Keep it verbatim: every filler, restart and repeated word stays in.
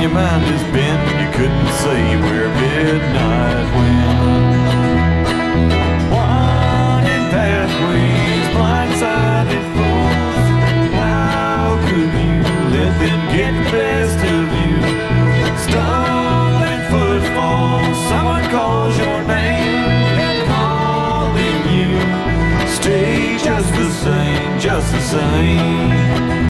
your mind is bent, you couldn't say where midnight went. Winding pathways, blindsided fools. How could you let them get the best of you? Stumbling footfalls, someone calls your name and calling you. Stay just the same, just the same.